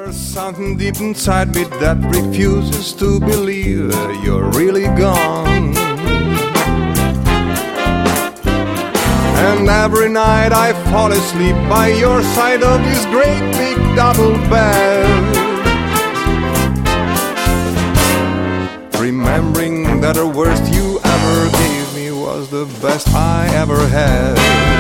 There's something deep inside me that refuses to believe you're really gone. And every night I fall asleep by your side of this great big double bed, remembering that the worst you ever gave me was the best I ever had.